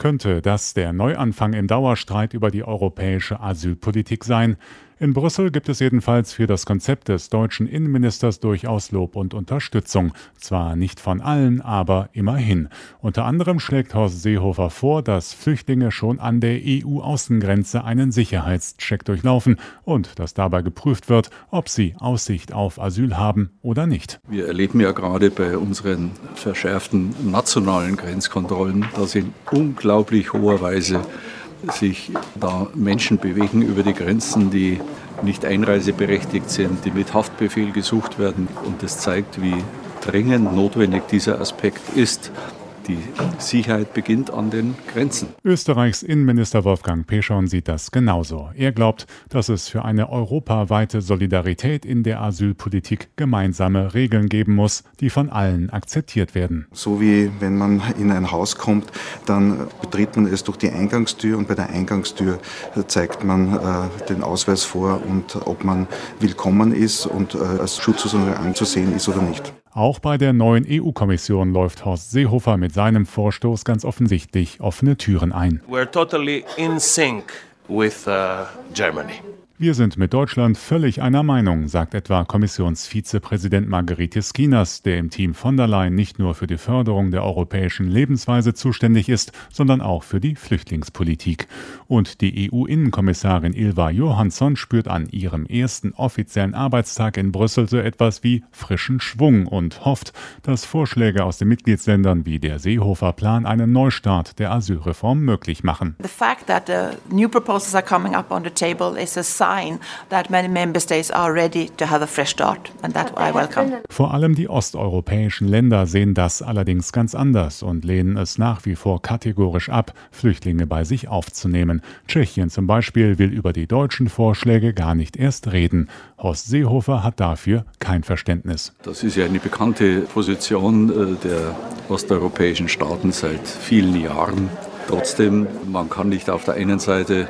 Könnte das der Neuanfang im Dauerstreit über die europäische Asylpolitik sein? In Brüssel gibt es jedenfalls für das Konzept des deutschen Innenministers durchaus Lob und Unterstützung. Zwar nicht von allen, aber immerhin. Unter anderem schlägt Horst Seehofer vor, dass Flüchtlinge schon an der EU-Außengrenze einen Sicherheitscheck durchlaufen und dass dabei geprüft wird, ob sie Aussicht auf Asyl haben oder nicht. Wir erleben ja gerade bei unseren verschärften nationalen Grenzkontrollen, dass in unglaublich hoher Weise sich da Menschen bewegen über die Grenzen, die nicht einreiseberechtigt sind, die mit Haftbefehl gesucht werden. Und das zeigt, wie dringend notwendig dieser Aspekt ist. Die Sicherheit beginnt an den Grenzen. Österreichs Innenminister Wolfgang Peschorn sieht das genauso. Er glaubt, dass es für eine europaweite Solidarität in der Asylpolitik gemeinsame Regeln geben muss, die von allen akzeptiert werden. So wie wenn man in ein Haus kommt, dann betritt man es durch die Eingangstür und bei der Eingangstür zeigt man den Ausweis vor und ob man willkommen ist und als Schutzsuchender anzusehen ist oder nicht. Auch bei der neuen EU-Kommission läuft Horst Seehofer mit seinem Vorstoß ganz offensichtlich offene Türen ein. We're totally in sync with Germany. Wir sind mit Deutschland völlig einer Meinung, sagt etwa Kommissionsvizepräsident Margrethe Skinas, der im Team von der Leyen nicht nur für die Förderung der europäischen Lebensweise zuständig ist, sondern auch für die Flüchtlingspolitik. Und die EU-Innenkommissarin Ylva Johansson spürt an ihrem ersten offiziellen Arbeitstag in Brüssel so etwas wie frischen Schwung und hofft, dass Vorschläge aus den Mitgliedsländern wie der Seehofer-Plan einen Neustart der Asylreform möglich machen. The fact that new proposals are coming up on the table is a sign that many member states are ready to have a fresh start, and that I welcome. Vor allem die osteuropäischen Länder sehen das allerdings ganz anders und lehnen es nach wie vor kategorisch ab, Flüchtlinge bei sich aufzunehmen. Tschechien zum Beispiel will über die deutschen Vorschläge gar nicht erst reden. Horst Seehofer hat dafür kein Verständnis. Das ist ja eine bekannte Position der osteuropäischen Staaten seit vielen Jahren. Trotzdem, man kann nicht auf der einen Seite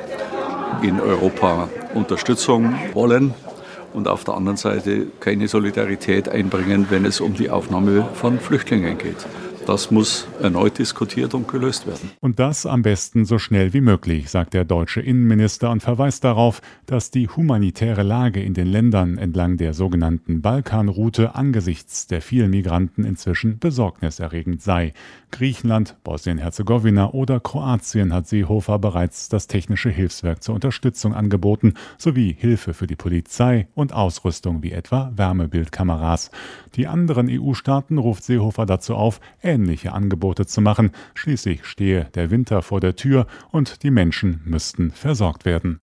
in Europa Unterstützung wollen und auf der anderen Seite keine Solidarität einbringen, wenn es um die Aufnahme von Flüchtlingen geht. Das muss erneut diskutiert und gelöst werden. Und das am besten so schnell wie möglich, sagt der deutsche Innenminister und verweist darauf, dass die humanitäre Lage in den Ländern entlang der sogenannten Balkanroute angesichts der vielen Migranten inzwischen besorgniserregend sei. Griechenland, Bosnien-Herzegowina oder Kroatien hat Seehofer bereits das technische Hilfswerk zur Unterstützung angeboten, sowie Hilfe für die Polizei und Ausrüstung wie etwa Wärmebildkameras. Die anderen EU-Staaten ruft Seehofer dazu auf, ähnliche Angebote zu machen. Schließlich stehe der Winter vor der Tür und die Menschen müssten versorgt werden.